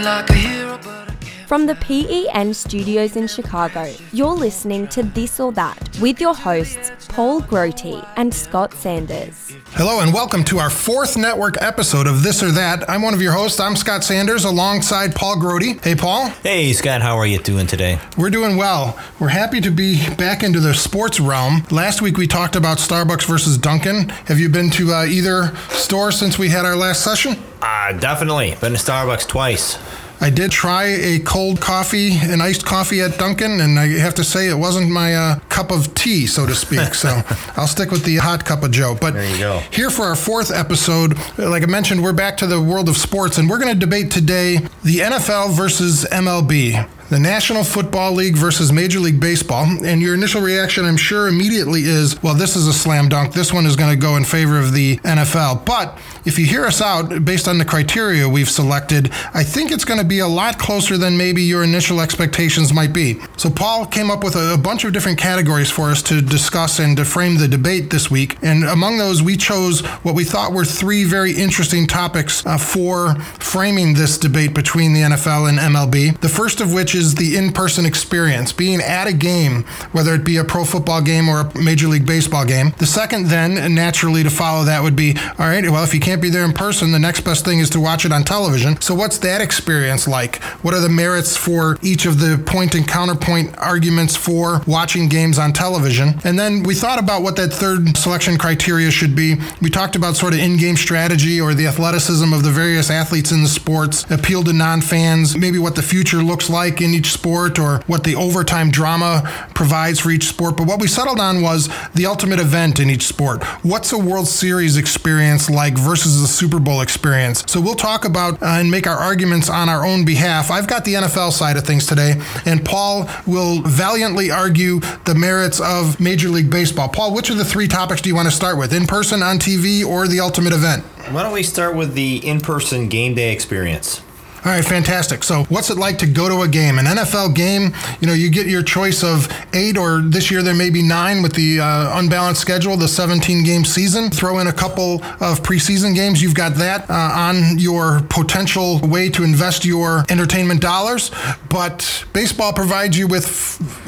like a hero, but From the PEN studios in Chicago, you're listening to This or That with your hosts Paul Grote and Scott Sanders. Hello and welcome to our fourth network episode of This or That. I'm one of your hosts. I'm Scott Sanders alongside Paul Grote. Hey, Paul. Hey, Scott. How are you doing today? We're doing well. We're happy to be back into the sports realm. Last week we talked about Starbucks versus Dunkin'. Have you been to either store since we had our last session? Definitely. Been to Starbucks twice. I did try a cold coffee, an iced coffee at Dunkin', and I have to say it wasn't my cup of tea, so to speak. So I'll stick with the hot cup of joe. But there you go. Here for our fourth episode, like I mentioned, we're back to the world of sports, and we're going to debate today the NFL versus MLB. The National Football League versus Major League Baseball. And your initial reaction, I'm sure, immediately is, well, this is a slam dunk. This one is going to go in favor of the NFL. But if you hear us out, based on the criteria we've selected, I think it's going to be a lot closer than maybe your initial expectations might be. So Paul came up with a bunch of different categories for us to discuss and to frame the debate this week. And among those, we chose what we thought were three very interesting topics for framing this debate between the NFL and MLB. The first of which is the in-person experience, being at a game, whether it be a pro football game or a Major League Baseball game. The second then, naturally to follow that, would be, all right, well, if you can't be there in person, the next best thing is to watch it on television. So what's that experience like? What are the merits for each of the point and counterpoint arguments for watching games on television? And then we thought about what that third selection criteria should be. We talked about sort of in-game strategy or the athleticism of the various athletes in the sports, appeal to non-fans, maybe what the future looks like in each sport or what the overtime drama provides for each sport. But what we settled on was the ultimate event in each sport. What's a World Series experience like versus a Super Bowl experience? So we'll talk about and make our arguments on our own behalf. I've got the NFL side of things today, and Paul will valiantly argue the merits of Major League Baseball. Paul, which of the three topics do you want to start with? In person, on TV, or the ultimate event? Why don't we start with the in-person game day experience? All right, fantastic. So what's it like to go to a game? An NFL game, you get your choice of 8, or this year there may be 9 with the unbalanced schedule, the 17-game season. Throw in a couple of preseason games. You've got that on your potential way to invest your entertainment dollars. But baseball provides you with,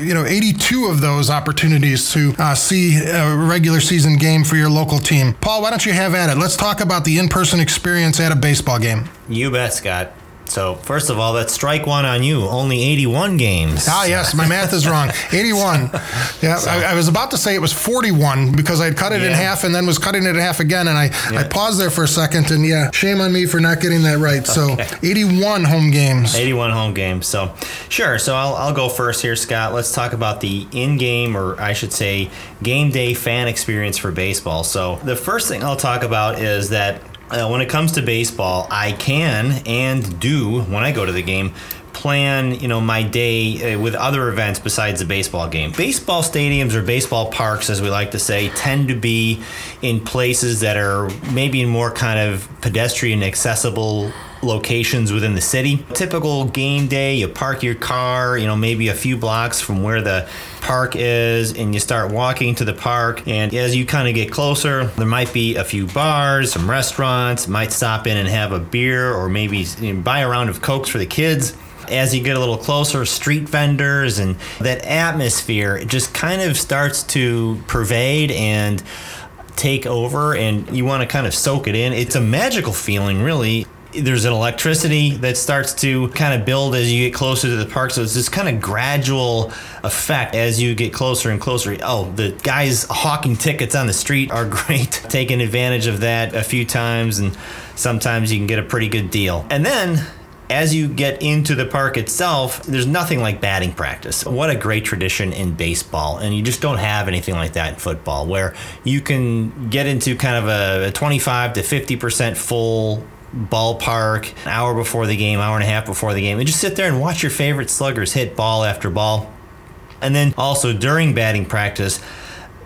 82 of those opportunities to see a regular season game for your local team. Paul, why don't you have at it? Let's talk about the in-person experience at a baseball game. You bet, Scott. So, first of all, that's strike one on you. Only 81 games. Yes, my math is wrong. 81. Yeah, so. I was about to say it was 41 because I'd cut it in half and then was cutting it in half again, and I paused there for a second, and shame on me for not getting that right. So, 81 home games. 81 home games. So, sure. So, I'll go first here, Scott. Let's talk about the in-game, or I should say, game day fan experience for baseball. So, the first thing I'll talk about is that when it comes to baseball, I can and do, when I go to the game, plan, my day with other events besides the baseball game. Baseball stadiums, or baseball parks, as we like to say, tend to be in places that are maybe in more kind of pedestrian accessible locations within the city. Typical game day, you park your car, maybe a few blocks from where the park is, and you start walking to the park. And as you kind of get closer, there might be a few bars, some restaurants, might stop in and have a beer, or maybe buy a round of Cokes for the kids. As you get a little closer, street vendors, and that atmosphere just kind of starts to pervade and take over, and you want to kind of soak it in. It's a magical feeling, really. There's an electricity that starts to kind of build as you get closer to the park. So it's this kind of gradual effect as you get closer and closer. Oh, the guys hawking tickets on the street are great. Taking advantage of that a few times, and sometimes you can get a pretty good deal. And then as you get into the park itself, there's nothing like batting practice. What a great tradition in baseball. And you just don't have anything like that in football, where you can get into kind of a 25 to 50% full ballpark an hour before the game, hour and a half before the game, and just sit there and watch your favorite sluggers hit ball after ball. And then also during batting practice,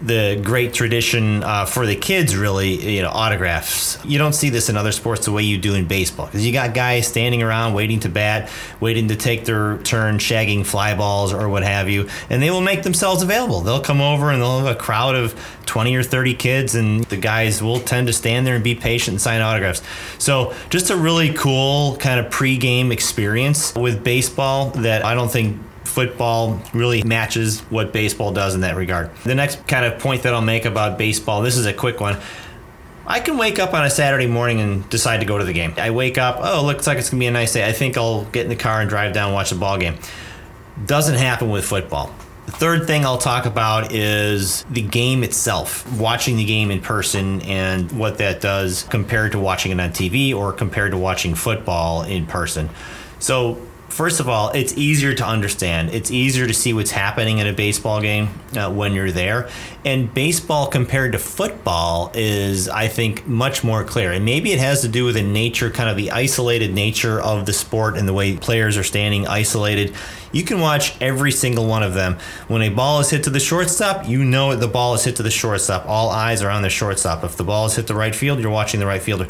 the great tradition for the kids, really, autographs. You don't see this in other sports the way you do in baseball, because you got guys standing around waiting to bat, waiting to take their turn shagging fly balls or what have you, and they will make themselves available. They'll come over and they'll have a crowd of 20 or 30 kids, and the guys will tend to stand there and be patient and sign autographs. So just a really cool kind of pre-game experience with baseball that I don't think football really matches what baseball does in that regard. The next kind of point that I'll make about baseball, this is a quick one. I can wake up on a Saturday morning and decide to go to the game. I wake up, looks like it's going to be a nice day. I think I'll get in the car and drive down and watch the ball game. Doesn't happen with football. The third thing I'll talk about is the game itself, watching the game in person and what that does compared to watching it on TV or compared to watching football in person. So first of all, it's easier to understand. It's easier to see what's happening in a baseball game when you're there. And baseball compared to football is, I think, much more clear. And maybe it has to do with the nature, kind of the isolated nature of the sport and the way players are standing isolated. You can watch every single one of them. When a ball is hit to the shortstop, you know the ball is hit to the shortstop. All eyes are on the shortstop. If the ball is hit the right field, you're watching the right fielder.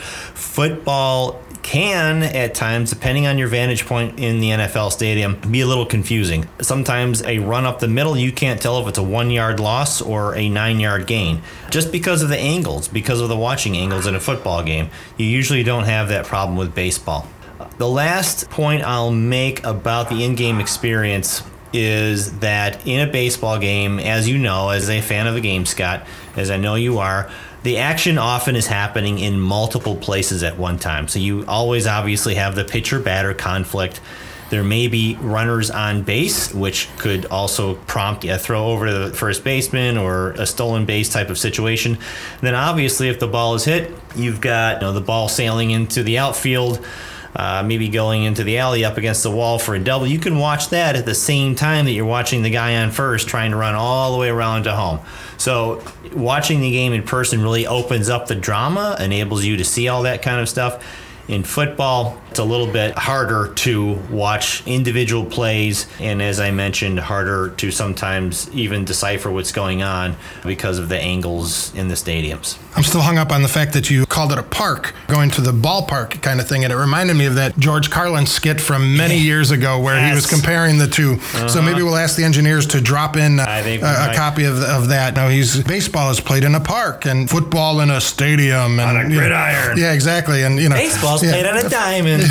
Football can, at times, depending on your vantage point in the NFL stadium, be a little confusing. Sometimes a run up the middle, you can't tell if it's a 1-yard loss or a 9-yard gain. Just because of the angles, because of the watching angles in a football game. You usually don't have that problem with baseball. The last point I'll make about the in-game experience is that in a baseball game, as you know, as a fan of the game, Scott, as I know you are, the action often is happening in multiple places at one time. So you always obviously have the pitcher-batter conflict. There may be runners on base, which could also prompt a throw over to the first baseman or a stolen base type of situation. And then obviously if the ball is hit, you've got the ball sailing into the outfield, maybe going into the alley up against the wall for a double. You can watch that at the same time that you're watching the guy on first trying to run all the way around to home. So watching the game in person really opens up the drama, enables you to see all that kind of stuff. In football, it's a little bit harder to watch individual plays, and as I mentioned, harder to sometimes even decipher what's going on because of the angles in the stadiums. I'm still hung up on the fact that you called it a park, going to the ballpark kind of thing, and it reminded me of that George Carlin skit from many years ago where he was comparing the two. So maybe we'll ask the engineers to drop in a copy of that. Now, baseball is played in a park and football in a stadium. And, on a gridiron. Yeah, exactly. And baseball's played on a diamond.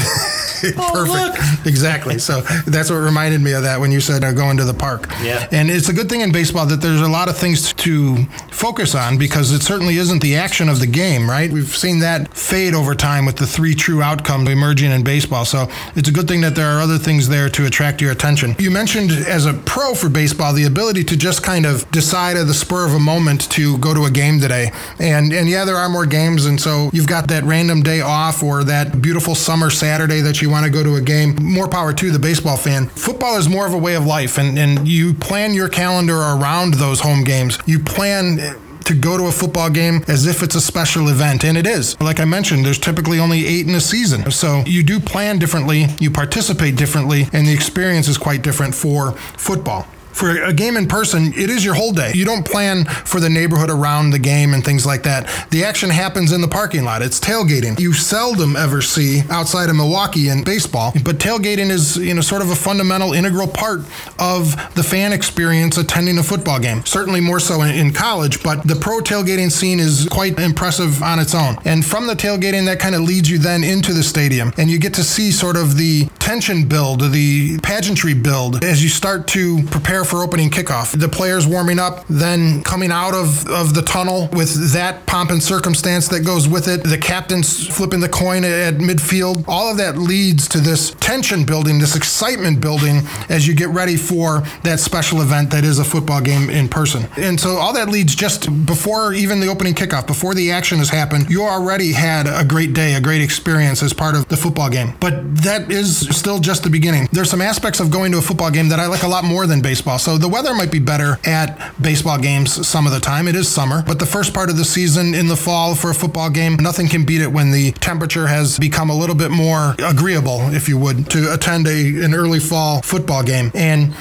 Perfect. Exactly. So that's what reminded me of that when you said going to the park. Yeah. And it's a good thing in baseball that there's a lot of things to focus on because it certainly isn't the action of the game, right? We've seen that fade over time with the 3 true outcomes emerging in baseball. So it's a good thing that there are other things there to attract your attention. You mentioned as a pro for baseball, the ability to just kind of decide at the spur of a moment to go to a game today. And yeah, there are more games. And so you've got that random day off or that beautiful summer Saturday that you want to go to a game. More power to the baseball fan. Football is more of a way of life, and you plan your calendar around those home games. You plan to go to a football game as if it's a special event, and it is. Like I mentioned, there's typically only 8 in a season. So you do plan differently, you participate differently, and the experience is quite different for football. For a game in person, it is your whole day. You don't plan for the neighborhood around the game and things like that. The action happens in the parking lot. It's tailgating. You seldom ever see outside of Milwaukee in baseball, but tailgating is, sort of a fundamental, integral part of the fan experience attending a football game. Certainly more so in college, but the pro tailgating scene is quite impressive on its own. And from the tailgating, that kind of leads you then into the stadium, and you get to see sort of the tension build, the pageantry build as you start to prepare for opening kickoff. The players warming up, then coming out of the tunnel with that pomp and circumstance that goes with it, the captain's flipping the coin at midfield. All of that leads to this tension building, this excitement building as you get ready for that special event that is a football game in person. And so all that leads just before even the opening kickoff, before the action has happened, you already had a great day, a great experience as part of the football game. But that is still just the beginning. There's some aspects of going to a football game that I like a lot more than baseball. So the weather might be better at baseball games some of the time. It is summer, but the first part of the season in the fall for a football game, nothing can beat it when the temperature has become a little bit more agreeable, if you would, to attend an early fall football game. And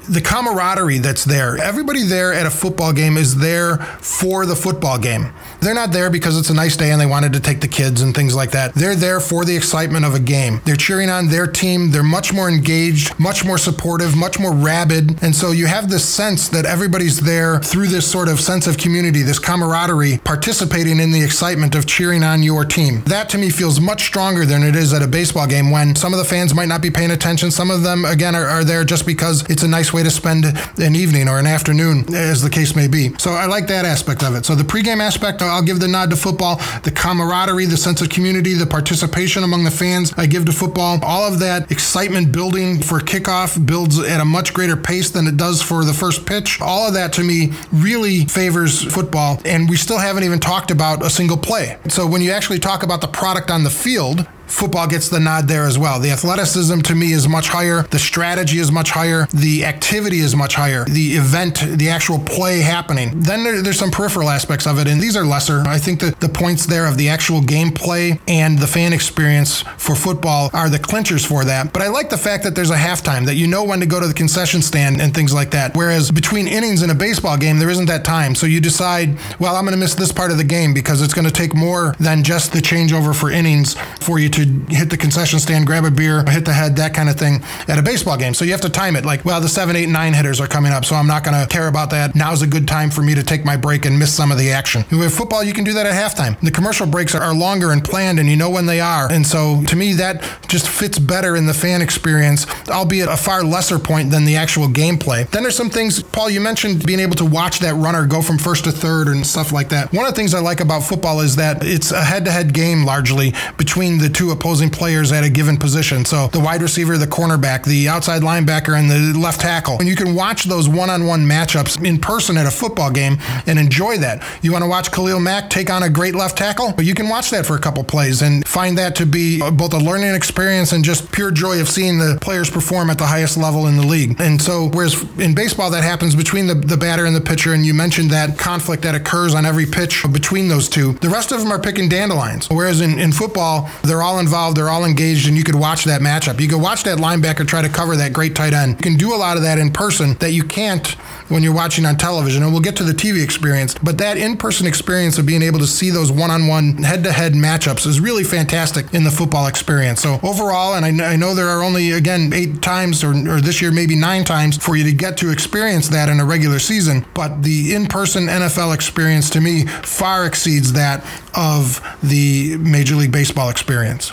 the camaraderie that's there. Everybody there at a football game is there for the football game. They're not there because it's a nice day and they wanted to take the kids and things like that. They're there for the excitement of a game. They're cheering on their team. They're much more engaged, much more supportive, much more rabid. And so you have this sense that everybody's there through this sort of sense of community, this camaraderie, participating in the excitement of cheering on your team. That to me feels much stronger than it is at a baseball game when some of the fans might not be paying attention. Some of them, again, are there just because it's a nice way to spend an evening or an afternoon, as the case may be. So I like that aspect of it. So the pregame aspect, I'll give the nod to football. The camaraderie, the sense of community, the participation among the fans, I give to football. All of that excitement building for kickoff builds at a much greater pace than it does for the first pitch. All of that to me really favors football, and we still haven't even talked about a single play. So when you actually talk about the product on the field, football gets the nod there as well. The athleticism to me is much higher. The strategy is much higher. The activity is much higher. The event, the actual play happening. Then there's some peripheral aspects of it, and these are lesser. I think that the points there of the actual gameplay and the fan experience for football are the clinchers for that. But I like the fact that there's a halftime, that you know when to go to the concession stand and things like that. Whereas between innings in a baseball game, there isn't that time. So you decide, well, I'm going to miss this part of the game because it's going to take more than just the changeover for innings for you to hit the concession stand, grab a beer, hit the head, that kind of thing at a baseball game. So you have to time it like, well, the 7, 8, 9 hitters are coming up, so I'm not going to care about that. Now's a good time for me to take my break and miss some of the action. With football, you can do that at halftime. The commercial breaks are longer and planned, and you know when they are. And so to me, that just fits better in the fan experience, albeit a far lesser point than the actual gameplay. Then there's some things, Paul, you mentioned being able to watch that runner go from first to third and stuff like that. One of the things I like about football is that it's a head-to-head game largely between the two opposing players at a given position. So the wide receiver, the cornerback, the outside linebacker, and the left tackle. And you can watch those one-on-one matchups in person at a football game and enjoy that. You want to watch Khalil Mack take on a great left tackle? But you can watch that for a couple plays and find that to be both a learning experience and just pure joy of seeing the players perform at the highest level in the league. And so, whereas in baseball that happens between the batter and the pitcher, and you mentioned that conflict that occurs on every pitch between those two, the rest of them are picking dandelions. Whereas in football, they're all involved, they're all engaged, and you could watch that matchup. You could watch that linebacker try to cover that great tight end. You can do a lot of that in person that you can't when you're watching on television, and we'll get to the TV experience, but that in-person experience of being able to see those one-on-one head-to-head matchups is really fantastic in the football experience. So overall, and I know there are only, again, 8 times or this year maybe 9 times for you to get to experience that in a regular season, but the in-person NFL experience to me far exceeds that of the Major League Baseball experience.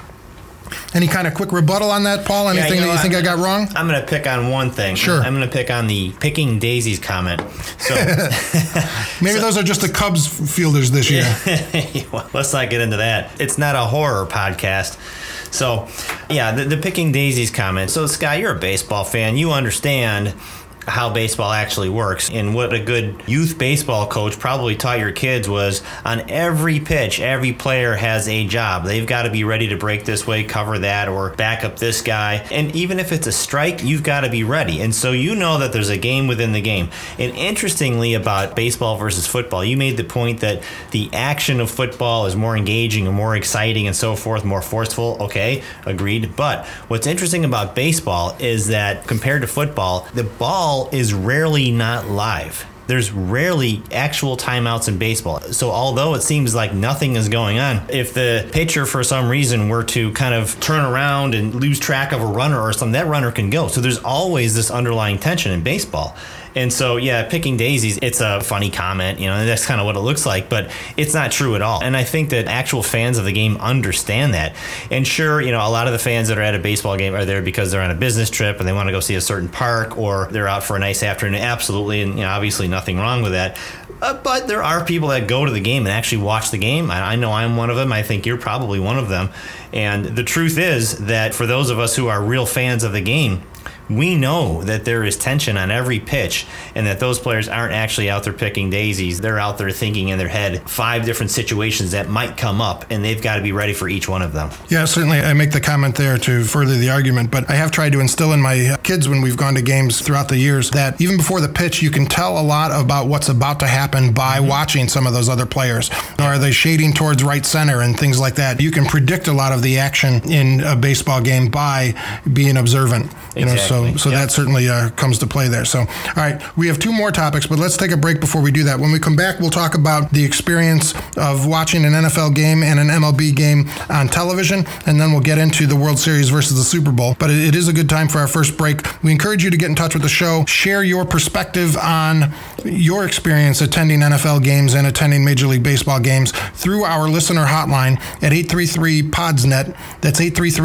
Any kind of quick rebuttal on that, Paul? Anything that you think I got wrong? I'm going to pick on one thing. Sure. I'm going to pick on the picking daisies comment. So maybe those are just the Cubs fielders this year. Well, let's not get into that. It's not a horror podcast. So, yeah, the picking daisies comment. So, Scott, you're a baseball fan. You understand how baseball actually works, and what a good youth baseball coach probably taught your kids was on every pitch, every player has a job. They've got to be ready to break this way, cover that, or back up this guy. And even if it's a strike, you've got to be ready. And so you know that there's a game within the game. And interestingly about baseball versus football, you made the point that the action of football is more engaging and more exciting and so forth, more forceful. Okay, agreed. But what's interesting about baseball is that compared to football, the ball is rarely not live. There's rarely actual timeouts in baseball. So although it seems like nothing is going on, if the pitcher for some reason were to kind of turn around and lose track of a runner or something, that runner can go. So there's always this underlying tension in baseball. And so, yeah, picking daisies, it's a funny comment, and that's kind of what it looks like, but it's not true at all. And I think that actual fans of the game understand that. And sure, a lot of the fans that are at a baseball game are there because they're on a business trip and they want to go see a certain park, or they're out for a nice afternoon. Absolutely. And, obviously nothing wrong with that. But there are people that go to the game and actually watch the game. I know I'm one of them. I think you're probably one of them. And the truth is that for those of us who are real fans of the game, we know that there is tension on every pitch and that those players aren't actually out there picking daisies. They're out there thinking in their head 5 different situations that might come up, and they've got to be ready for each one of them. Yeah, certainly. I make the comment there to further the argument, but I have tried to instill in my kids when we've gone to games throughout the years that even before the pitch, you can tell a lot about what's about to happen by watching some of those other players. Are they shading towards right center and things like that? You can predict a lot of the action in a baseball game by being observant. Exactly. So So that certainly comes to play there. So, all right, we have two more topics, but let's take a break before we do that. When we come back, we'll talk about the experience of watching an NFL game and an MLB game on television, and then we'll get into the World Series versus the Super Bowl. But it is a good time for our first break. We encourage you to get in touch with the show, share your perspective on your experience attending NFL games and attending Major League Baseball games through our listener hotline at 833-PODSNET. That's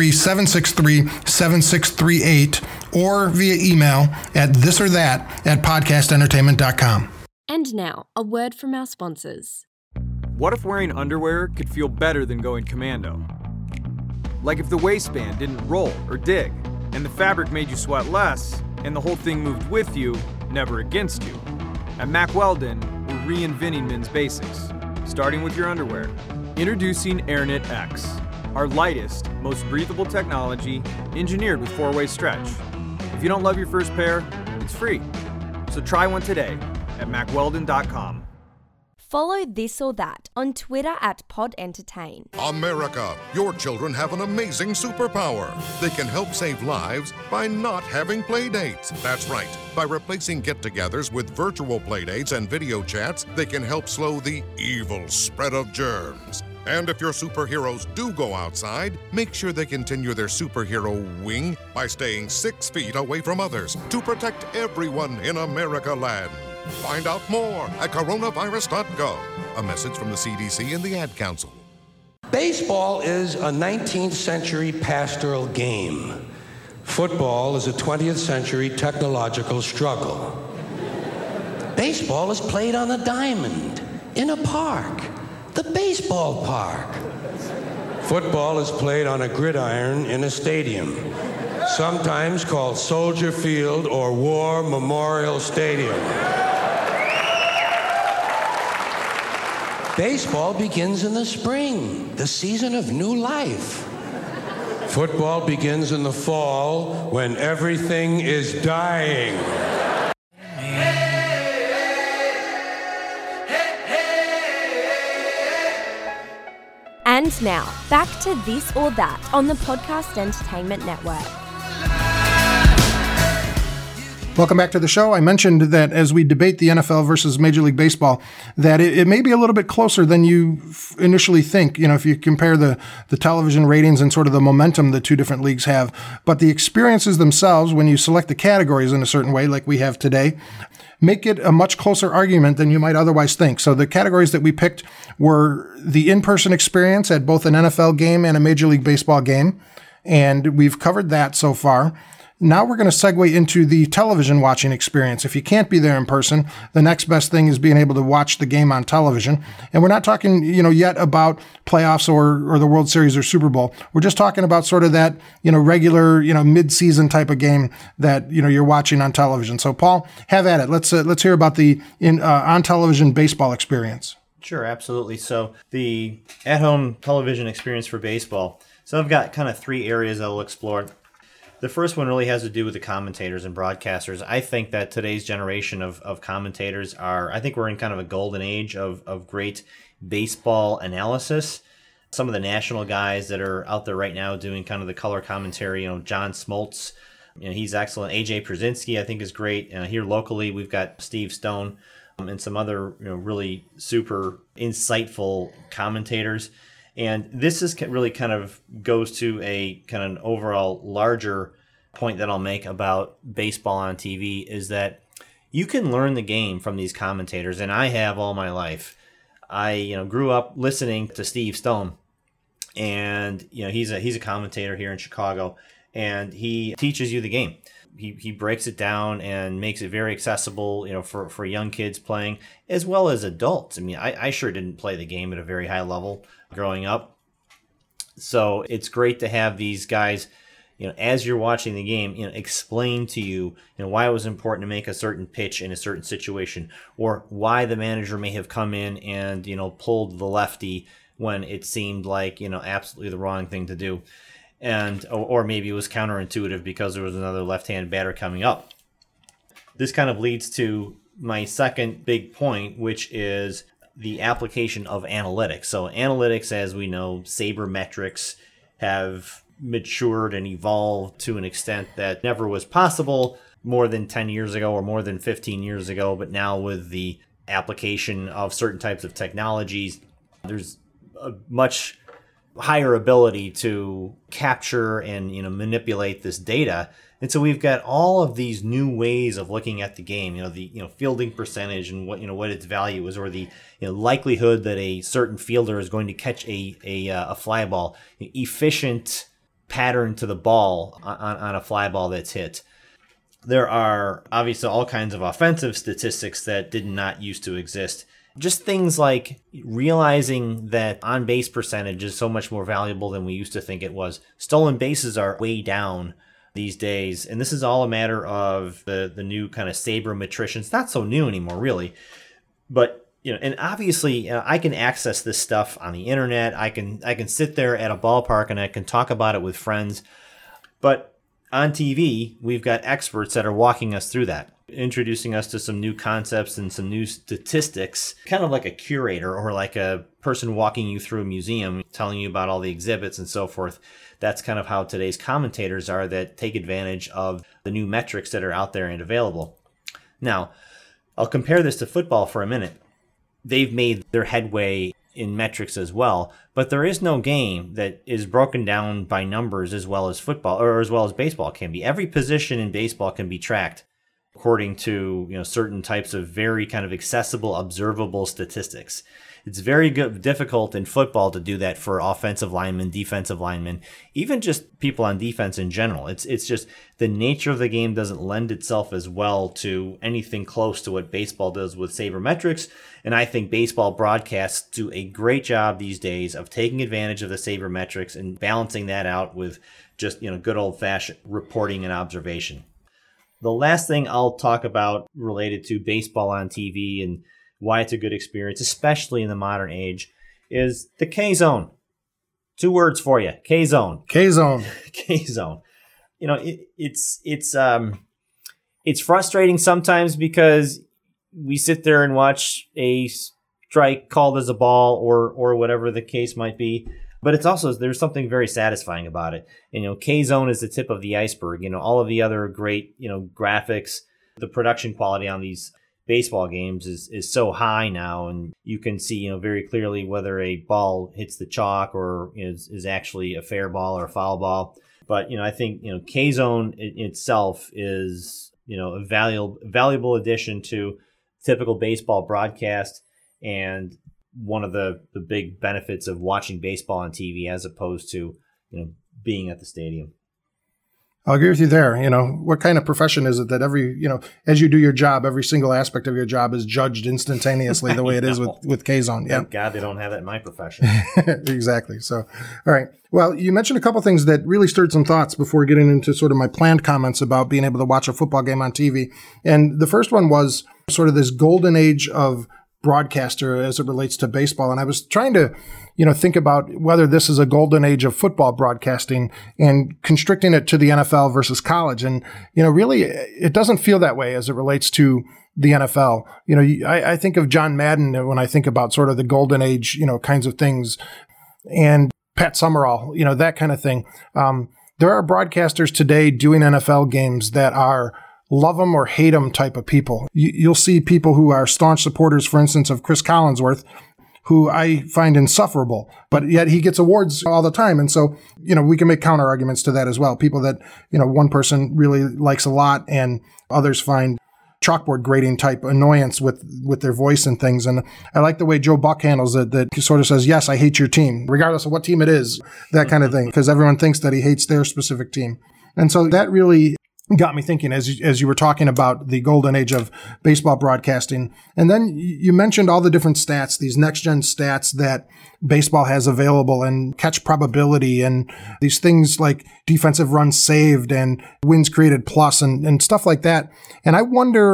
833-763-7638, or via email at thisorthat@podcastentertainment.com. And now, a word from our sponsors. What if wearing underwear could feel better than going commando? Like if the waistband didn't roll or dig, and the fabric made you sweat less, and the whole thing moved with you, never against you. At Mack Weldon, we're reinventing men's basics, starting with your underwear. Introducing AirKnit X, our lightest, most breathable technology, engineered with 4-way stretch. If you don't love your first pair, it's free. So try one today at MackWeldon.com. Follow This or That on Twitter at PodEntertain. America, your children have an amazing superpower. They can help save lives by not having play dates. That's right. By replacing get-togethers with virtual play dates and video chats, they can help slow the evil spread of germs. And if your superheroes do go outside, make sure they continue their superhero wing by staying 6 feet away from others to protect everyone in America land. Find out more at coronavirus.gov. A message from the CDC and the Ad Council. Baseball is a 19th century pastoral game. Football is a 20th century technological struggle. Baseball is played on a diamond, in a park, the baseball park. Football is played on a gridiron in a stadium, sometimes called Soldier Field or War Memorial Stadium. Baseball begins in the spring, the season of new life. Football begins in the fall when everything is dying. And now, back to This or That on the Podcast Entertainment Network. Welcome back to the show. I mentioned that as we debate the NFL versus Major League Baseball, that it may be a little bit closer than you initially think, if you compare the television ratings and sort of the momentum the two different leagues have. But the experiences themselves, when you select the categories in a certain way, like we have today, make it a much closer argument than you might otherwise think. So the categories that we picked were the in-person experience at both an NFL game and a Major League Baseball game. And we've covered that so far. Now we're going to segue into the television watching experience. If you can't be there in person, the next best thing is being able to watch the game on television. And we're not talking, yet about playoffs or the World Series or Super Bowl. We're just talking about sort of that, regular, mid-season type of game that, you're watching on television. So Paul, have at it. Let's hear about the on television baseball experience. Sure, absolutely. So the at-home television experience for baseball. So I've got kind of 3 areas I'll explore. The first one really has to do with the commentators and broadcasters. I think that today's generation of commentators I think we're in kind of a golden age of great baseball analysis. Some of the national guys that are out there right now doing kind of the color commentary, John Smoltz, he's excellent. AJ Pierzynski, I think, is great. Here locally, we've got Steve Stone and some other really super insightful commentators. And this is really kind of goes to a kind of an overall larger point that I'll make about baseball on TV is that you can learn the game from these commentators, and I have all my life. I grew up listening to Steve Stone, and he's a commentator here in Chicago, and he teaches you the game. He breaks it down and makes it very accessible, for young kids playing as well as adults. I mean, I sure didn't play the game at a very high level growing up. So it's great to have these guys, as you're watching the game, explain to you, why it was important to make a certain pitch in a certain situation, or why the manager may have come in and, pulled the lefty when it seemed like, absolutely the wrong thing to do. And or maybe it was counterintuitive because there was another left-handed batter coming up. This kind of leads to my second big point, which is the application of analytics. So analytics, as we know, sabermetrics, have matured and evolved to an extent that never was possible more than 10 years ago or more than 15 years ago. But now with the application of certain types of technologies, there's a much higher ability to capture and manipulate this data. And so we've got all of these new ways of looking at the game, the fielding percentage and what its value is, or the likelihood that a certain fielder is going to catch a fly ball, efficient pattern to the ball on a fly ball that's hit. There are obviously all kinds of offensive statistics that did not used to exist. Just things like realizing that on-base percentage is so much more valuable than we used to think it was. Stolen bases are way down these days, and this is all a matter of the new kind of sabermetrician. It's not so new anymore, really. But and obviously I can access this stuff on the internet. I can sit there at a ballpark and I can talk about it with friends. But on TV, we've got experts that are walking us through that, introducing us to some new concepts and some new statistics, kind of like a curator or like a person walking you through a museum, telling you about all the exhibits and so forth. That's kind of how today's commentators are, that take advantage of the new metrics that are out there and available. Now, I'll compare this to football for a minute. They've made their headway in metrics as well, but there is no game that is broken down by numbers as well as football or as well as baseball can be. Every position in baseball can be tracked according to certain types of very kind of accessible, observable statistics. It's very difficult in football to do that for offensive linemen, defensive linemen, even just people on defense in general. It's just the nature of the game doesn't lend itself as well to anything close to what baseball does with sabermetrics. And I think baseball broadcasts do a great job these days of taking advantage of the sabermetrics and balancing that out with just good old-fashioned reporting and observation. The last thing I'll talk about related to baseball on TV and why it's a good experience, especially in the modern age, is the K-Zone. 2 words for you. K-Zone. K-Zone. K-Zone. It's frustrating sometimes because we sit there and watch a strike called as a ball or whatever the case might be. But it's also, there's something very satisfying about it. K-Zone is the tip of the iceberg. All of the other great, graphics, the production quality on these baseball games is so high now, and you can see very clearly whether a ball hits the chalk or is actually a fair ball or a foul ball. But I think K-Zone itself is a valuable addition to typical baseball broadcast, and one of the big benefits of watching baseball on TV as opposed to being at the stadium. I'll agree with you there. What kind of profession is it that as you do your job, every single aspect of your job is judged instantaneously the way it is with K-Zone? Yeah. Thank God they don't have that in my profession. Exactly. So, all right. Well, you mentioned a couple things that really stirred some thoughts before getting into sort of my planned comments about being able to watch a football game on TV. And the first one was sort of this golden age of broadcaster as it relates to baseball. And I was trying to, think about whether this is a golden age of football broadcasting and constricting it to the NFL versus college. And, really it doesn't feel that way as it relates to the NFL. I think of John Madden when I think about sort of the golden age, kinds of things, and Pat Summerall, that kind of thing. There are broadcasters today doing NFL games that are love them or hate them type of people. You'll see people who are staunch supporters, for instance, of Chris Collinsworth, who I find insufferable, but yet he gets awards all the time. And so, we can make counter arguments to that as well. People that, one person really likes a lot and others find chalkboard grading type annoyance with their voice and things. And I like the way Joe Buck handles it, that he sort of says, yes, I hate your team, regardless of what team it is, that kind of thing, because everyone thinks that he hates their specific team. And so that really got me thinking as you were talking about the golden age of baseball broadcasting. And then you mentioned all the different stats, these next-gen stats that baseball has available, and catch probability, and these things like defensive runs saved and wins created plus and stuff like that. And I wonder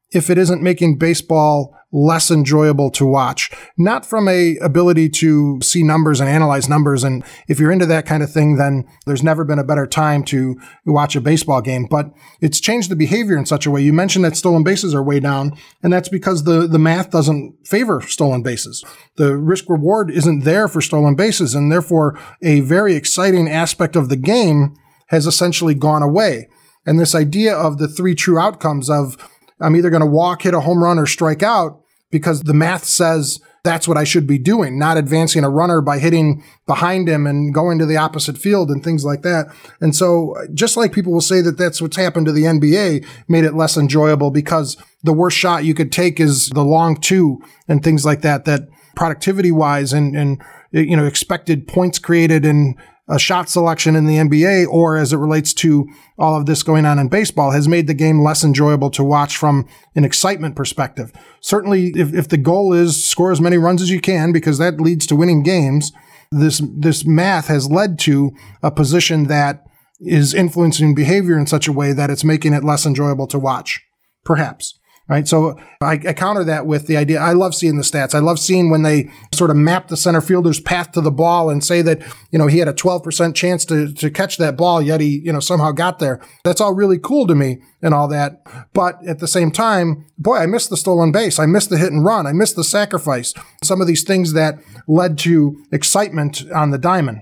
if it isn't making baseball less enjoyable to watch. Not from a ability to see numbers and analyze numbers. And if you're into that kind of thing, then there's never been a better time to watch a baseball game. But it's changed the behavior in such a way. You mentioned that stolen bases are way down, and that's because the math doesn't favor stolen bases. The risk reward isn't there for stolen bases, and therefore a very exciting aspect of the game has essentially gone away. And this idea of the three true outcomes of I'm either going to walk, hit a home run, or strike out because the math says that's what I should be doing, not advancing a runner by hitting behind him and going to the opposite field and things like that. And so just like people will say that that's what's happened to the NBA, made it less enjoyable because the worst shot you could take is the long two and things like that, that productivity-wise and expected points created in a shot selection in the NBA, or as it relates to all of this going on in baseball, has made the game less enjoyable to watch from an excitement perspective. Certainly, if the goal is score as many runs as you can, because that leads to winning games, this math has led to a position that is influencing behavior in such a way that it's making it less enjoyable to watch, perhaps. Right. So I counter that with the idea. I love seeing the stats. I love seeing when they sort of map the center fielder's path to the ball and say that, he had a 12% chance to catch that ball, yet he, somehow got there. That's all really cool to me and all that. But at the same time, boy, I missed the stolen base. I missed the hit and run. I missed the sacrifice. Some of these things that led to excitement on the diamond.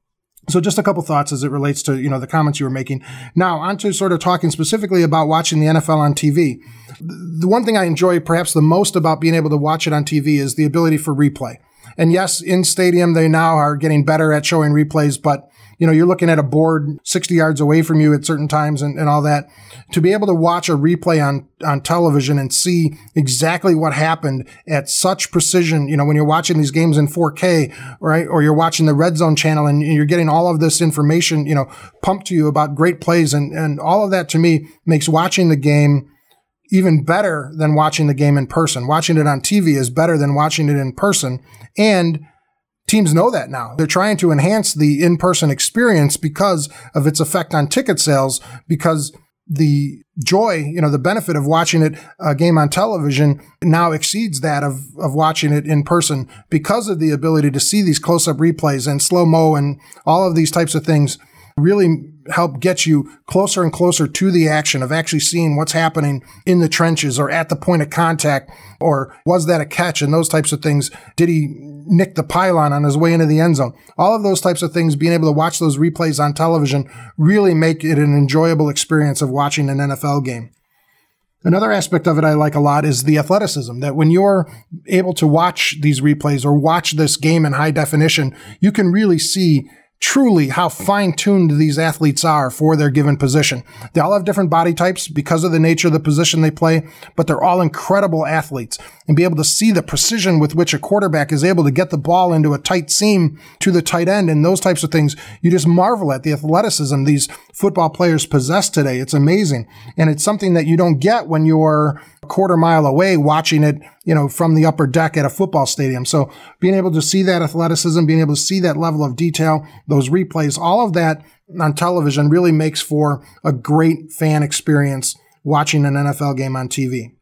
So just a couple thoughts as it relates to, the comments you were making. Now, on to sort of talking specifically about watching the NFL on TV. The one thing I enjoy perhaps the most about being able to watch it on TV is the ability for replay. And yes, in stadium, they now are getting better at showing replays, but you're looking at a board 60 yards away from you at certain times and all that. To be able to watch a replay on television and see exactly what happened at such precision, when you're watching these games in 4K, right? Or you're watching the Red Zone channel and you're getting all of this information, pumped to you about great plays. And all of that to me makes watching the game even better than watching the game in person. Watching it on TV is better than watching it in person. And teams know that now. They're trying to enhance the in-person experience because of its effect on ticket sales, because the joy, the benefit of watching a game on television now exceeds that of watching it in person because of the ability to see these close-up replays and slow-mo and all of these types of things really help get you closer and closer to the action of actually seeing what's happening in the trenches or at the point of contact, or was that a catch and those types of things. Did he nick the pylon on his way into the end zone? All of those types of things, being able to watch those replays on television really make it an enjoyable experience of watching an NFL game. Another aspect of it I like a lot is the athleticism, that when you're able to watch these replays or watch this game in high definition, you can really see truly how fine-tuned these athletes are for their given position. They all have different body types because of the nature of the position they play, but they're all incredible athletes. And be able to see the precision with which a quarterback is able to get the ball into a tight seam to the tight end and those types of things, you just marvel at the athleticism these football players possess today. It's amazing. And it's something that you don't get when you're a quarter mile away watching it, from the upper deck at a football stadium. So being able to see that athleticism, being able to see that level of detail, those replays, all of that on television really makes for a great fan experience watching an NFL game on TV.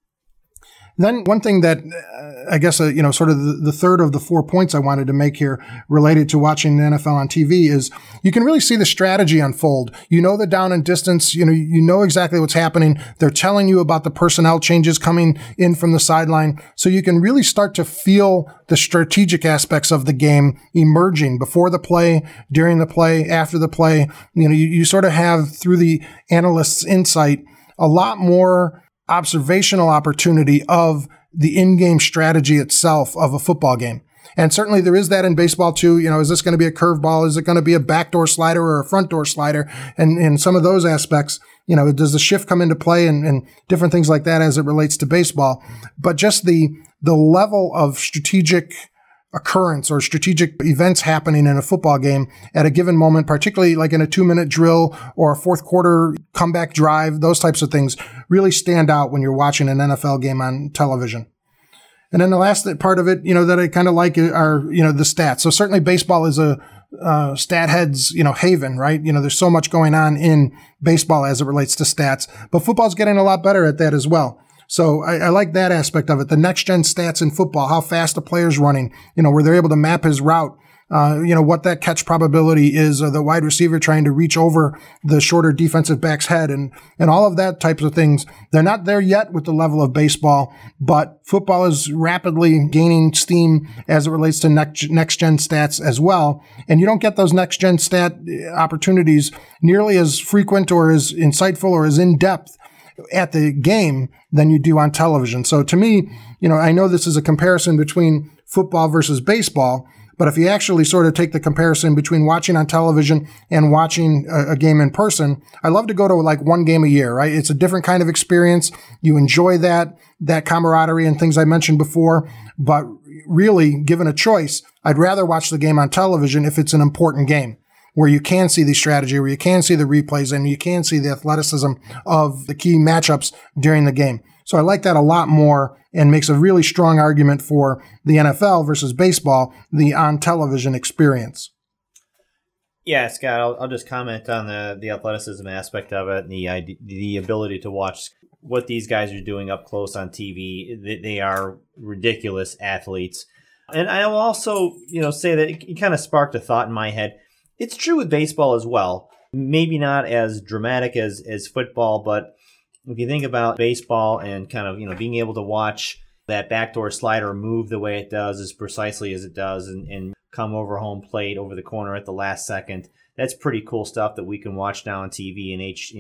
Then one thing that I guess, sort of the third of the 4 points I wanted to make here related to watching the NFL on TV is you can really see the strategy unfold. The down and distance, you know exactly what's happening. They're telling you about the personnel changes coming in from the sideline. So you can really start to feel the strategic aspects of the game emerging before the play, during the play, after the play. You sort of have, through the analyst's insight, a lot more observational opportunity of the in-game strategy itself of a football game. And certainly there is that in baseball too. Is this going to be a curveball? Is it going to be a backdoor slider or a front door slider? And some of those aspects, does the shift come into play and different things like that as it relates to baseball? But just the level of strategic occurrence or strategic events happening in a football game at a given moment, particularly like in a 2-minute drill or a fourth quarter comeback drive, those types of things really stand out when you're watching an NFL game on television. And then the last part of it, that I kind of like are, the stats. So certainly baseball is a stat heads, haven, right? There's so much going on in baseball as it relates to stats, but football's getting a lot better at that as well. So I like that aspect of it. The next-gen stats in football, how fast a player's running, where they're able to map his route, what that catch probability is, or the wide receiver trying to reach over the shorter defensive back's head, and all of that types of things. They're not there yet with the level of baseball, but football is rapidly gaining steam as it relates to next-gen stats as well. And you don't get those next-gen stat opportunities nearly as frequent or as insightful or as in-depth at the game than you do on television. So to me, I know this is a comparison between football versus baseball, but if you actually sort of take the comparison between watching on television and watching a game in person, I love to go to like one game a year, right? It's a different kind of experience. You enjoy that camaraderie and things I mentioned before. But really, given a choice, I'd rather watch the game on television if it's an important game, where you can see the strategy, where you can see the replays, and you can see the athleticism of the key matchups during the game. So I like that a lot more, and makes a really strong argument for the NFL versus baseball, the on-television experience. Yeah, Scott, I'll just comment on the athleticism aspect of it and the ability to watch what these guys are doing up close on TV. They are ridiculous athletes. And I will also, say that it kind of sparked a thought in my head. It's true with baseball as well. Maybe not as dramatic as football, but if you think about baseball and kind of, being able to watch that backdoor slider move the way it does, as precisely as it does, and come over home plate over the corner at the last second, that's pretty cool stuff that we can watch now on TV in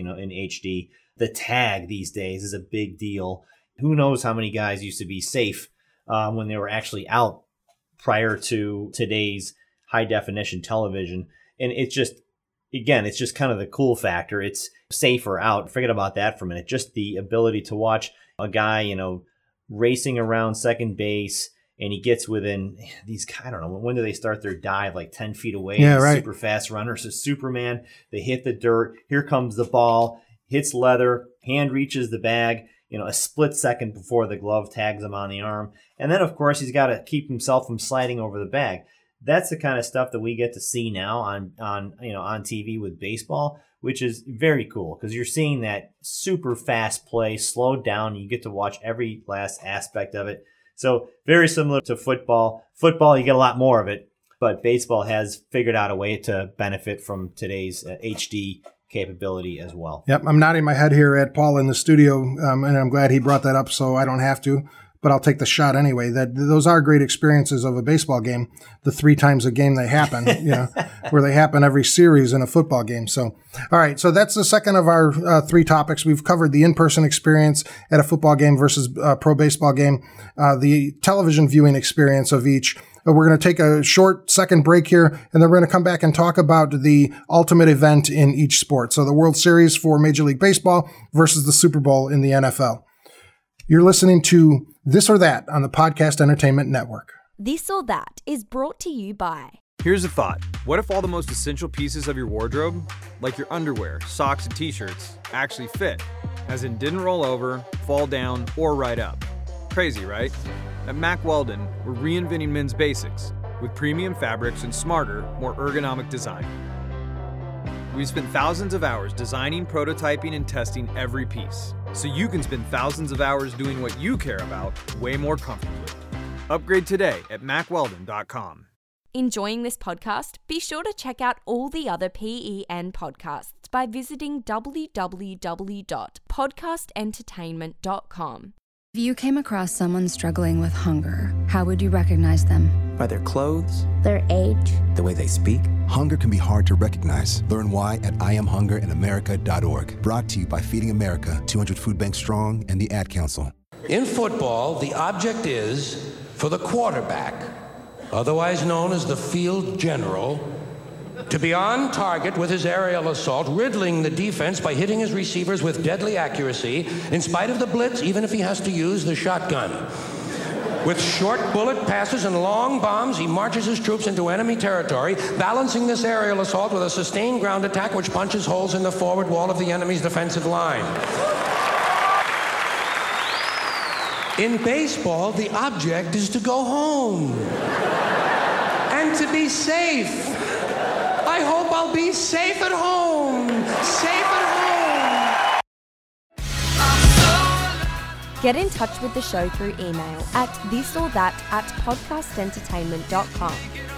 HD. The tag these days is a big deal. Who knows how many guys used to be safe when they were actually out prior to today's high definition television. And it's just kind of the cool factor. It's safer out. Forget about that for a minute. Just the ability to watch a guy, racing around second base, and he gets within these, I don't know, when do they start their dive? Like 10 feet away. Yeah, right. Super fast runner. So Superman, they hit the dirt. Here comes the ball, hits leather, hand reaches the bag, a split second before the glove tags him on the arm. And then, of course, he's got to keep himself from sliding over the bag. That's the kind of stuff that we get to see now on TV with baseball, which is very cool because you're seeing that super fast play slowed down. You get to watch every last aspect of it. So very similar to football. Football, you get a lot more of it, but baseball has figured out a way to benefit from today's HD capability as well. Yep, I'm nodding my head here at Paul in the studio, and I'm glad he brought that up so I don't have to. But I'll take the shot anyway. That those are great experiences of a baseball game. The 3 times a game they happen, where they happen every series in a football game. So, all right. So that's the second of our 3 topics. We've covered the in-person experience at a football game versus a pro baseball game, the television viewing experience of each. We're going to take a short second break here, and then we're going to come back and talk about the ultimate event in each sport. So the World Series for Major League Baseball versus the Super Bowl in the NFL. You're listening to This or That on the Podcast Entertainment Network. This or That is brought to you by... Here's a thought. What if all the most essential pieces of your wardrobe, like your underwear, socks, and t-shirts, actually fit? As in didn't roll over, fall down, or ride up. Crazy, right? At Mack Weldon, we're reinventing men's basics with premium fabrics and smarter, more ergonomic design. We've spent thousands of hours designing, prototyping, and testing every piece, so you can spend thousands of hours doing what you care about way more comfortably. Upgrade today at MackWeldon.com. Enjoying this podcast? Be sure to check out all the other PEN podcasts by visiting www.podcastentertainment.com. If you came across someone struggling with hunger, how would you recognize them? By their clothes, their age, the way they speak. Hunger can be hard to recognize. Learn why at IamHungerInAmerica.org. Brought to you by Feeding America, 200 Food Banks Strong, and the Ad Council. In football, the object is for the quarterback, otherwise known as the field general, to be on target with his aerial assault, riddling the defense by hitting his receivers with deadly accuracy, in spite of the blitz, even if he has to use the shotgun. With short bullet passes and long bombs, he marches his troops into enemy territory, balancing this aerial assault with a sustained ground attack which punches holes in the forward wall of the enemy's defensive line. In baseball, the object is to go home and to be safe. I hope I'll be safe at home. Safe at home. Get in touch with the show through email at thisorthat@podcastentertainment.com.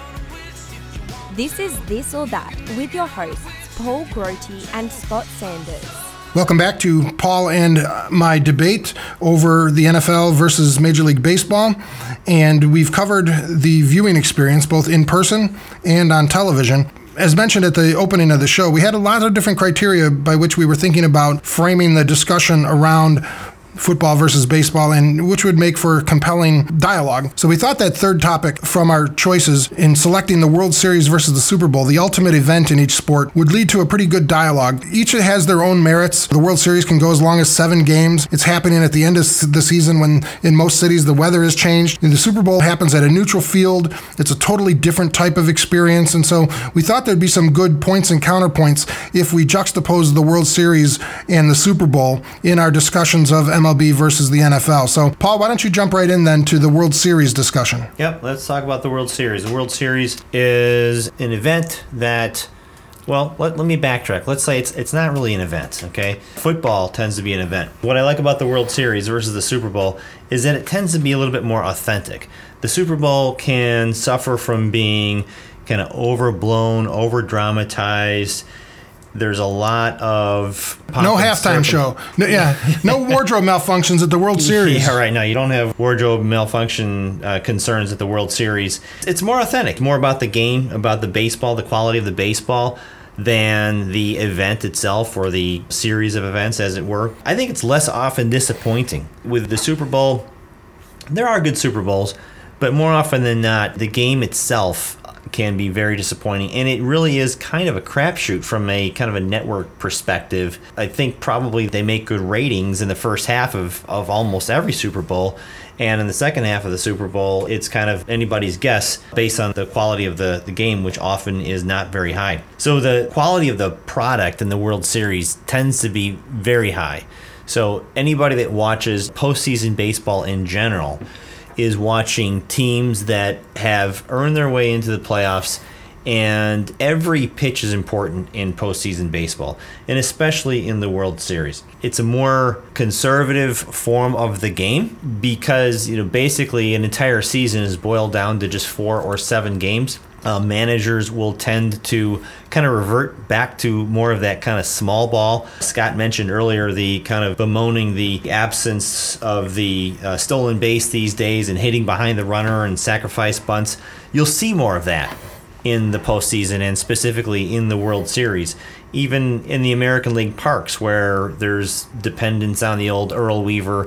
This is This or That with your hosts, Paul Grote and Scott Sanders. Welcome back to Paul and my debate over the NFL versus Major League Baseball. And we've covered the viewing experience both in person and on television. As mentioned at the opening of the show, we had a lot of different criteria by which we were thinking about framing the discussion around football versus baseball, and which would make for compelling dialogue. So we thought that third topic from our choices in selecting the World Series versus the Super Bowl, the ultimate event in each sport, would lead to a pretty good dialogue. Each has their own merits. The World Series can go as long as 7 games. It's happening at the end of the season when in most cities the weather has changed. And the Super Bowl happens at a neutral field. It's a totally different type of experience. And so we thought there'd be some good points and counterpoints if we juxtapose the World Series and the Super Bowl in our discussions of MLB versus the NFL. So, Paul, why don't you jump right in then to the World Series discussion? Yep, let's talk about the World Series. The World Series is an event that, well, let me backtrack. Let's say it's not really an event, okay? Football tends to be an event. What I like about the World Series versus the Super Bowl is that it tends to be a little bit more authentic. The Super Bowl can suffer from being kind of overblown, over-dramatized. There's a lot of no halftime show. No wardrobe malfunctions at the World Series. Yeah, right. No, you don't have wardrobe malfunction concerns at the World Series. It's more authentic, more about the game, about the baseball, the quality of the baseball, than the event itself or the series of events, as it were. I think it's less often disappointing. With the Super Bowl, there are good Super Bowls, but more often than not, the game itself can be very disappointing, and it really is kind of a crapshoot from a kind of a network perspective. I think probably they make good ratings in the first half of almost every Super Bowl, and in the second half of the Super Bowl, it's kind of anybody's guess based on the quality of the game, which often is not very high. So the quality of the product in the World Series tends to be very high. So anybody that watches postseason baseball in general is watching teams that have earned their way into the playoffs, and every pitch is important in postseason baseball, and especially in the World Series. It's a more conservative form of the game because, basically an entire season is boiled down to just 4 or 7 games. Managers will tend to kind of revert back to more of that kind of small ball. Scott mentioned earlier the kind of bemoaning the absence of the stolen base these days and hitting behind the runner and sacrifice bunts. You'll see more of that in the postseason and specifically in the World Series. Even in the American League parks where there's dependence on the old Earl Weaver,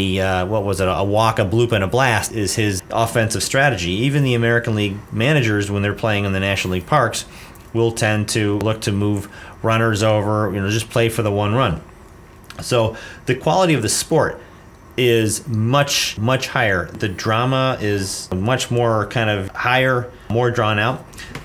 a walk, a bloop, and a blast is his offensive strategy. Even the American League managers, when they're playing in the National League parks, will tend to look to move runners over, just play for the one run. So the quality of the sport is much, much higher. The drama is much more kind of higher, more drawn out.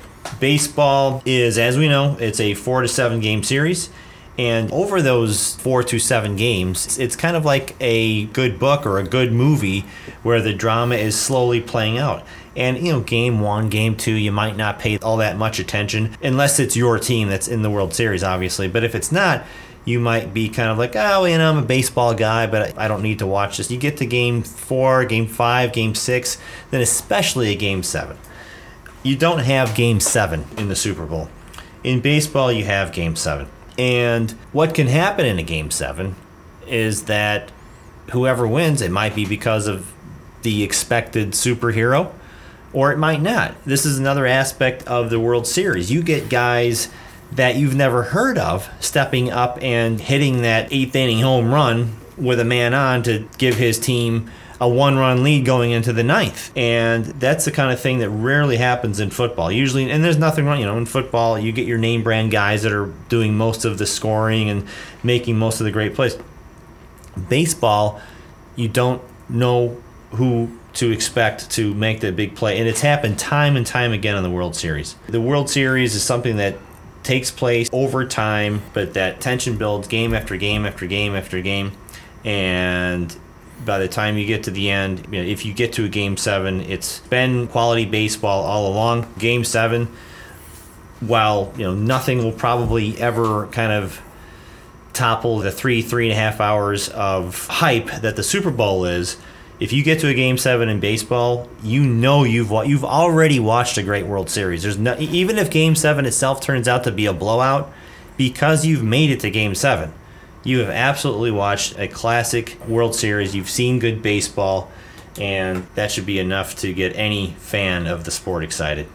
Baseball is, as we know, it's a 4 to 7 game series. And over those 4 to 7 games, it's kind of like a good book or a good movie where the drama is slowly playing out. And, game 1, game 2, you might not pay all that much attention unless it's your team that's in the World Series, obviously. But if it's not, you might be kind of like, I'm a baseball guy, but I don't need to watch this. You get to game 4, game 5, game 6, then especially a game 7. You don't have game 7 in the Super Bowl. In baseball, you have game 7. And what can happen in a game 7 is that whoever wins, it might be because of the expected superhero, or it might not. This is another aspect of the World Series. You get guys that you've never heard of stepping up and hitting that 8th inning home run with a man on to give his team a 1-run lead going into the 9th. And that's the kind of thing that rarely happens in football. Usually, and there's nothing wrong, in football, you get your name brand guys that are doing most of the scoring and making most of the great plays. Baseball, you don't know who to expect to make the big play. And it's happened time and time again in the World Series. The World Series is something that takes place over time, but that tension builds game after game after game after game. And by the time you get to the end, if you get to a game 7, it's been quality baseball all along. Game 7, while nothing will probably ever kind of topple the 3.5 hours of hype that the Super Bowl is. If you get to a Game 7 in baseball, you know you've already watched a great World Series. There's no, even if Game 7 itself turns out to be a blowout, because you've made it to Game 7, you have absolutely watched a classic World Series. You've seen good baseball, and that should be enough to get any fan of the sport excited.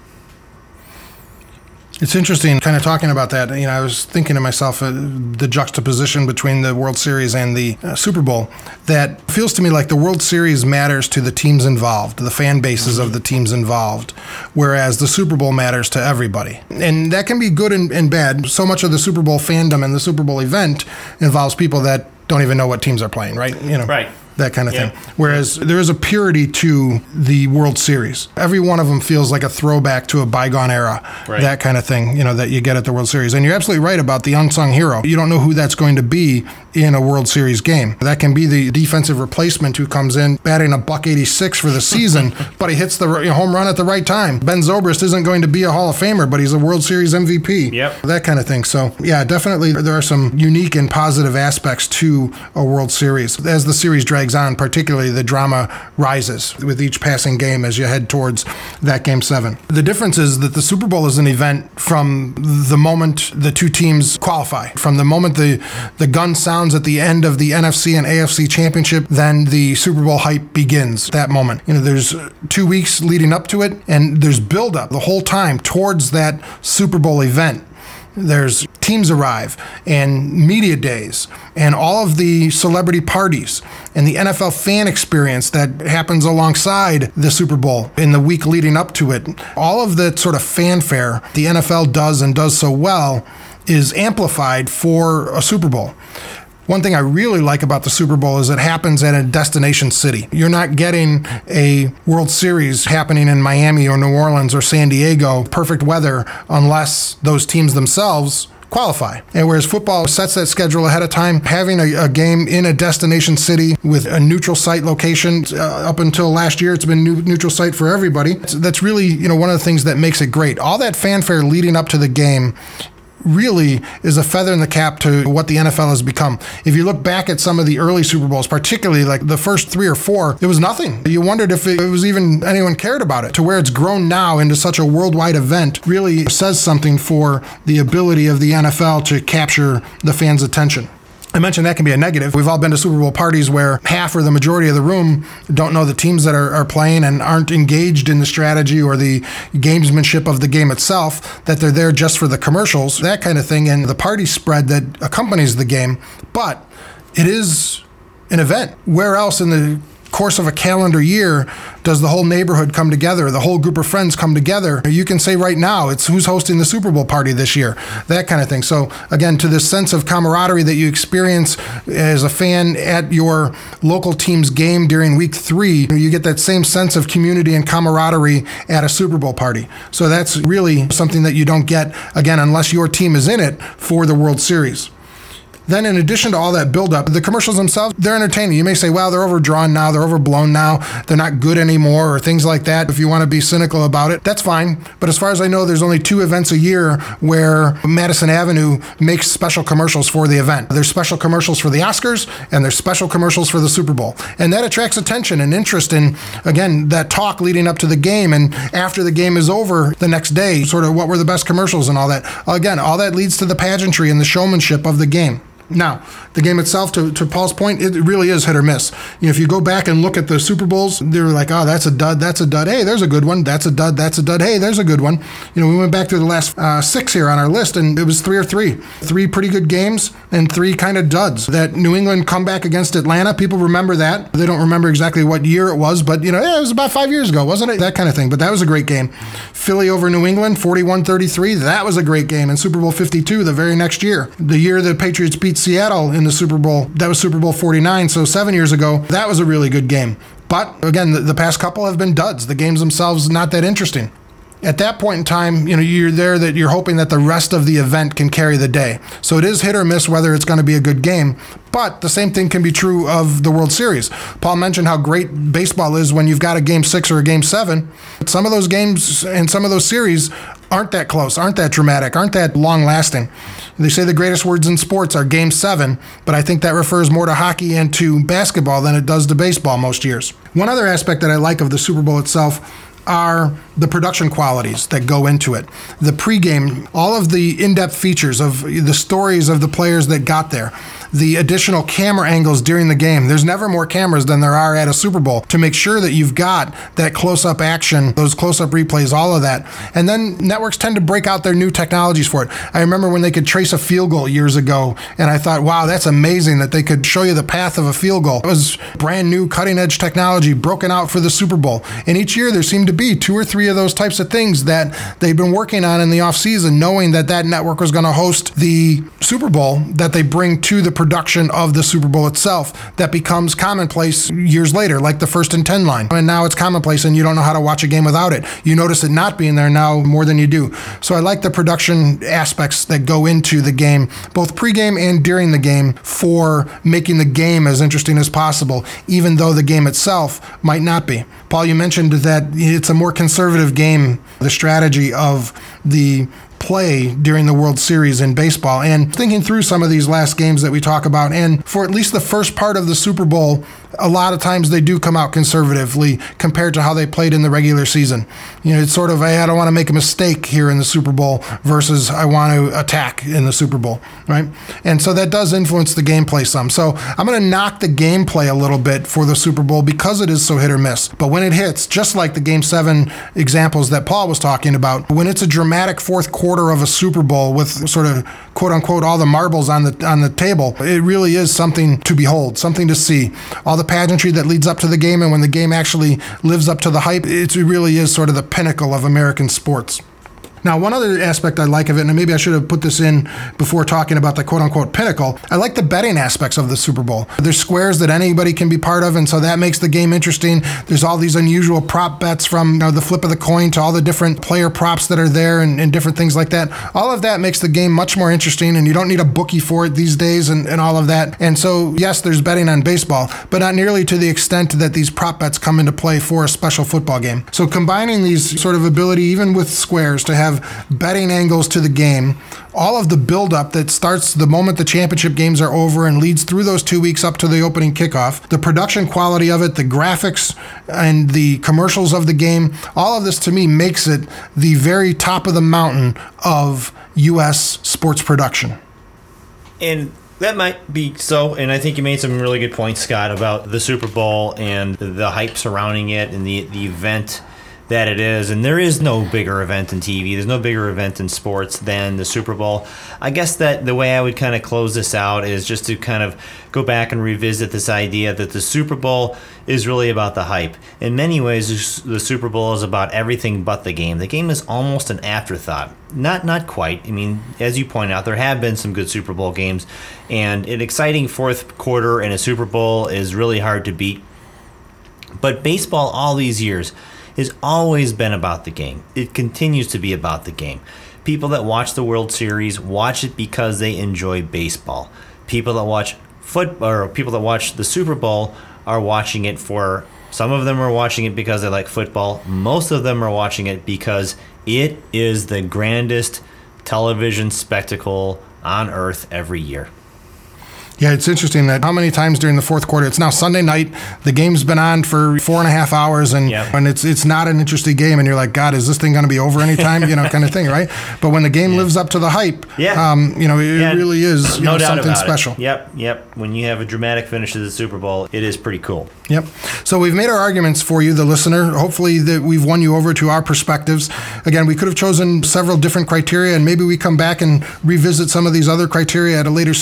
It's interesting kind of talking about that. I was thinking to myself, the juxtaposition between the World Series and the Super Bowl, that feels to me like the World Series matters to the teams involved, the fan bases of the teams involved, whereas the Super Bowl matters to everybody. And that can be good and bad. So much of the Super Bowl fandom and the Super Bowl event involves people that don't even know what teams are playing, right? Right. That kind of thing. Whereas there is a purity to the World Series. Every one of them feels like a throwback to a bygone era. Right. That kind of thing, that you get at the World Series. And you're absolutely right about the unsung hero. You don't know who that's going to be in a World Series game. That can be the defensive replacement who comes in batting $186 for the season, but he hits the home run at the right time. Ben Zobrist isn't going to be a Hall of Famer, but he's a World Series MVP. Yep. That kind of thing. So, yeah, definitely there are some unique and positive aspects to a World Series. As the series drags on, particularly the drama rises with each passing game as you head towards that Game 7. The difference is that the Super Bowl is an event from the moment the two teams qualify. From the moment the gun sounds at the end of the NFC and AFC championship, then the Super Bowl hype begins that moment. There's 2 weeks leading up to it, and there's build-up the whole time towards that Super Bowl event. There's teams arrive and media days and all of the celebrity parties and the NFL fan experience that happens alongside the Super Bowl in the week leading up to it. All of the sort of fanfare the NFL does and does so well is amplified for a Super Bowl. One thing I really like about the Super Bowl is it happens at a destination city. You're not getting a World Series happening in Miami or New Orleans or San Diego, perfect weather, unless those teams themselves qualify. And whereas football sets that schedule ahead of time, having a game in a destination city with a neutral site location, up until last year, it's been neutral site for everybody. That's really, one of the things that makes it great. All that fanfare leading up to the game really is a feather in the cap to what the NFL has become. If you look back at some of the early Super Bowls, particularly like the first 3 or 4, it was nothing. You wondered if it was even anyone cared about it. To where it's grown now into such a worldwide event really says something for the ability of the NFL to capture the fans' attention. I mentioned that can be a negative. We've all been to Super Bowl parties where half or the majority of the room don't know the teams that are playing and aren't engaged in the strategy or the gamesmanship of the game itself, that they're there just for the commercials, that kind of thing, and the party spread that accompanies the game. But it is an event. Where else in the course of a calendar year does the whole neighborhood come together, the whole group of friends come together? You can say right now it's who's hosting the Super Bowl party this year, that kind of thing. So again, to this sense of camaraderie that you experience as a fan at your local team's game during week 3, you get that same sense of community and camaraderie at a Super Bowl party. So that's really something that you don't get, again, unless your team is in it for the World Series. Then in addition to all that buildup, the commercials themselves, they're entertaining. You may say, well, they're overdrawn now, they're overblown now, they're not good anymore, or things like that. If you want to be cynical about it, that's fine. But as far as I know, there's only 2 events a year where Madison Avenue makes special commercials for the event. There's special commercials for the Oscars, and there's special commercials for the Super Bowl. And that attracts attention and interest in, again, that talk leading up to the game, and after the game is over the next day, sort of what were the best commercials and all that. Again, all that leads to the pageantry and the showmanship of the game. Now, the game itself, to Paul's point, it really is hit or miss. If you go back and look at the Super Bowls, they're like, oh, that's a dud, that's a dud. Hey, there's a good one. That's a dud, that's a dud. Hey, there's a good one. We went back to the last 6 here on our list, and it was 3 or 3. 3 pretty good games and 3 kind of duds. That New England comeback against Atlanta, people remember that. They don't remember exactly what year it was, but, it was about 5 years ago, wasn't it? That kind of thing. But that was a great game. Philly over New England, 41-33. That was a great game. And Super Bowl 52 the very next year. The year the Patriots beat Seattle in the Super Bowl, that was Super Bowl 49, so 7 years ago. That was a really good game. But again, the past couple have been duds. The games themselves not that interesting. At that point in time, you're there that you're hoping that the rest of the event can carry the day. So it is hit or miss whether it's going to be a good game. But the same thing can be true of the World Series. Paul mentioned how great baseball is when you've got a Game 6 or a Game 7. But some of those games and some of those series aren't that close, aren't that dramatic, aren't that long-lasting. They say the greatest words in sports are Game 7, but I think that refers more to hockey and to basketball than it does to baseball most years. One other aspect that I like of the Super Bowl itself are the production qualities that go into it. The pregame, all of the in-depth features of the stories of the players that got there, the additional camera angles during the game. There's never more cameras than there are at a Super Bowl to make sure that you've got that close-up action, those close-up replays, all of that. And then networks tend to break out their new technologies for it. I remember when they could trace a field goal years ago, and I thought, wow, that's amazing that they could show you the path of a field goal. It was brand new cutting-edge technology broken out for the Super Bowl. And each year there seemed to be 2 or 3 of those types of things that they'd been working on in the offseason, knowing that that network was going to host the Super Bowl, that they bring to the production of the Super Bowl itself that becomes commonplace years later, like the 1st and 10 line. And now it's commonplace and you don't know how to watch a game without it. You notice it not being there now more than you do. So I like the production aspects that go into the game, both pregame and during the game, for making the game as interesting as possible, even though the game itself might not be. Paul, you mentioned that it's a more conservative game, the strategy of the play during the World Series in baseball. And thinking through some of these last games that we talk about, and for at least the first part of the Super Bowl, a lot of times they do come out conservatively compared to how they played in the regular season. You know, it's sort of, I don't want to make a mistake here in the Super Bowl versus I want to attack in the Super Bowl, right? And so that does influence the gameplay some. So I'm going to knock the gameplay a little bit for the Super Bowl because it is so hit or miss. But when it hits, just like the Game 7 examples that Paul was talking about, when it's a dramatic fourth quarter of a Super Bowl with sort of quote unquote all the marbles on the table, it really is something to behold, something to see. All the pageantry that leads up to the game, and when the game actually lives up to the hype, it really is sort of the pinnacle of American sports. Now, one other aspect I like of it, and maybe I should have put this in before talking about the quote-unquote pinnacle, I like the betting aspects of the Super Bowl. There's squares that anybody can be part of, and so that makes the game interesting. There's all these unusual prop bets from the flip of the coin to all the different player props that are there and different things like that. All of that makes the game much more interesting, and you don't need a bookie for it these days and all of that. And so, yes, there's betting on baseball, but not nearly to the extent that these prop bets come into play for a special football game. So combining these sort of ability, even with squares, to have betting angles to the game, all of the buildup that starts the moment the championship games are over and leads through those 2 weeks up to the opening kickoff, the production quality of it, the graphics and the commercials of the game, all of this to me makes it the very top of the mountain of U.S. sports production. And that might be so, and I think you made some really good points, Scott, about the Super Bowl and the hype surrounding it and the event that it is. And there is no bigger event in TV. There's no bigger event in sports than the Super Bowl. I guess that the way I would kind of close this out is just to kind of go back and revisit this idea that the Super Bowl is really about the hype. In many ways, the Super Bowl is about everything but the game. The game is almost an afterthought. Not quite. I mean, as you point out, there have been some good Super Bowl games, and an exciting fourth quarter in a Super Bowl is really hard to beat. But baseball all these years has always been about the game. It continues to be about the game. People that watch the World Series watch it because they enjoy baseball. People that watch football, or people that watch the Super Bowl, are watching it for, some of them are watching it because they like football. Most of them are watching it because it is the grandest television spectacle on earth every year. Yeah, it's interesting that how many times during the fourth quarter, it's now Sunday night, the game's been on for 4.5 hours, and it's not an interesting game, and you're like, God, is this thing going to be over anytime? Kind of thing, right? But when the game lives up to the hype, it really is no doubt something about special. It. Yep. When you have a dramatic finish to the Super Bowl, it is pretty cool. Yep. So we've made our arguments for you, the listener. Hopefully that we've won you over to our perspectives. Again, we could have chosen several different criteria, and maybe we come back and revisit some of these other criteria at a later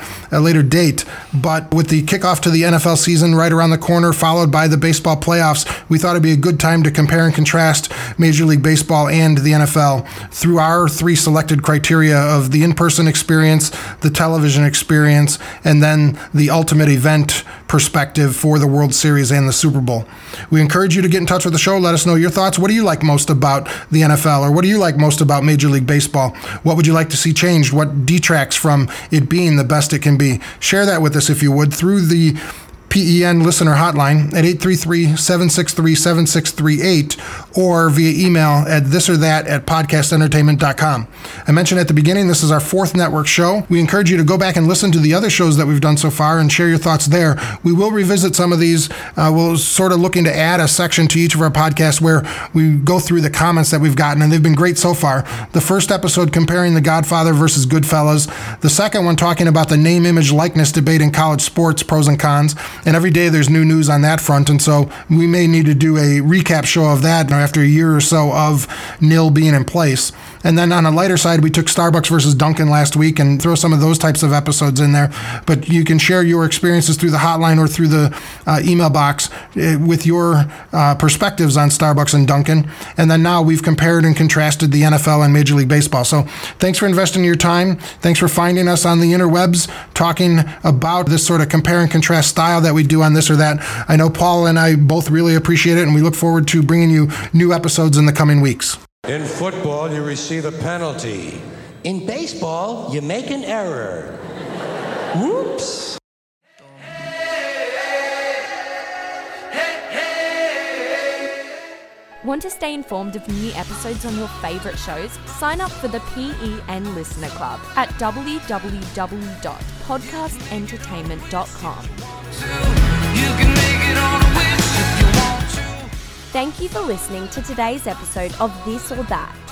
date. But with the kickoff to the NFL season right around the corner, followed by the baseball playoffs, we thought it'd be a good time to compare and contrast Major League Baseball and the NFL through our 3 selected criteria of the in-person experience, the television experience, and then the ultimate event perspective for the World Series and the Super Bowl. We encourage you to get in touch with the show. Let us know your thoughts. What do you like most about the NFL, or what do you like most about Major League Baseball? What would you like to see changed? What detracts from it being the best it can be? Share that with us, if you would, through the PEN listener hotline at 833-763-7638 or via email at thisorthat@podcastentertainment.com. I mentioned at the beginning, this is our 4th network show. We encourage you to go back and listen to the other shows that we've done so far and share your thoughts there. We will revisit some of these. We'll sort of looking to add a section to each of our podcasts where we go through the comments that we've gotten, and they've been great so far. The first episode comparing The Godfather versus Goodfellas. The second one talking about the name, image, likeness debate in college sports, pros and cons. And every day there's new news on that front, and so we may need to do a recap show of that after a year or so of nil being in place. And then on a lighter side, we took Starbucks versus Dunkin' last week and throw some of those types of episodes in there. But you can share your experiences through the hotline or through the email box with your perspectives on Starbucks and Dunkin'. And then now we've compared and contrasted the NFL and Major League Baseball. So thanks for investing your time. Thanks for finding us on the interwebs, talking about this sort of compare and contrast style that we do on This or That. I know Paul and I both really appreciate it, and we look forward to bringing you new episodes in the coming weeks. In football, you receive a penalty. In baseball, you make an error. Whoops. Want to stay informed of new episodes on your favourite shows? Sign up for the PEN Listener Club at www.podcastentertainment.com. Thank you for listening to today's episode of This or That.